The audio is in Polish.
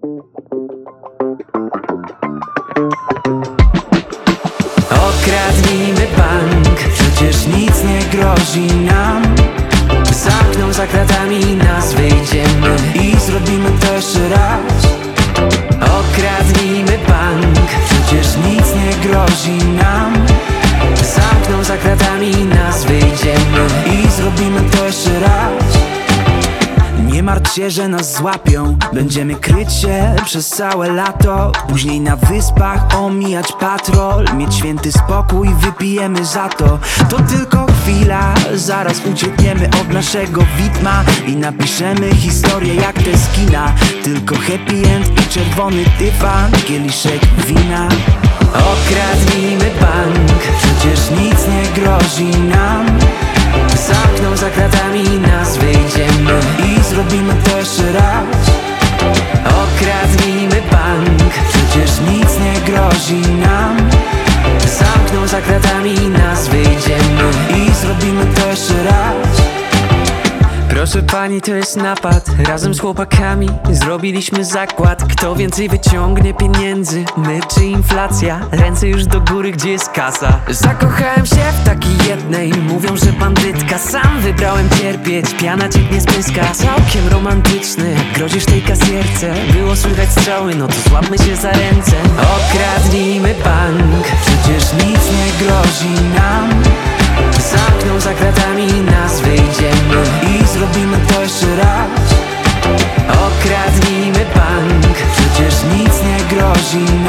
Okradnijmy bank, przecież nic nie grozi nam. Zamkną za kratami i nas, wyjdziemy i zrobimy to jeszcze raz. Okradnijmy bank, przecież nic nie grozi nam. Zamkną za kratami i nas, wyjdziemy i zrobimy to jeszcze raz. Nie martw się, że nas złapią, będziemy kryć się przez całe lato. Później na wyspach omijać patrol, mieć święty spokój, wypijemy za to. To tylko chwila, zaraz uciekniemy od naszego widma i napiszemy historię jak te z kina. Tylko happy end i czerwony dywan, kieliszek wina. Okradnijmy bank, przecież nic nie grozi nam. Zamkną za kratami i nas, wyjdziemy i zrobimy to jeszcze raz. Okradnijmy bank, przecież nic nie grozi nam. Zamkną za kratami i nas, wyjdziemy i zrobimy to jeszcze raz. Proszę pani, to jest napad. Razem z chłopakami zrobiliśmy zakład. Kto więcej wyciągnie pieniędzy, my czy inflacja? Ręce już do góry, gdzie jest kasa? Zakochałem się w takiej jednej, mówią, że bandytka. Sam wybrałem cierpieć, piana cieknie z pyska. Całkiem romantyczny, jak grozisz tej kasjerce. Było słychać strzały, no to złapmy się za ręce. Okradnijmy bank, przecież nic nie grozi nam. Zamkną za kratami i nas, wyjdziemy i zrobimy to jeszcze raz. Okradnijmy bank, przecież nic nie grozi nam.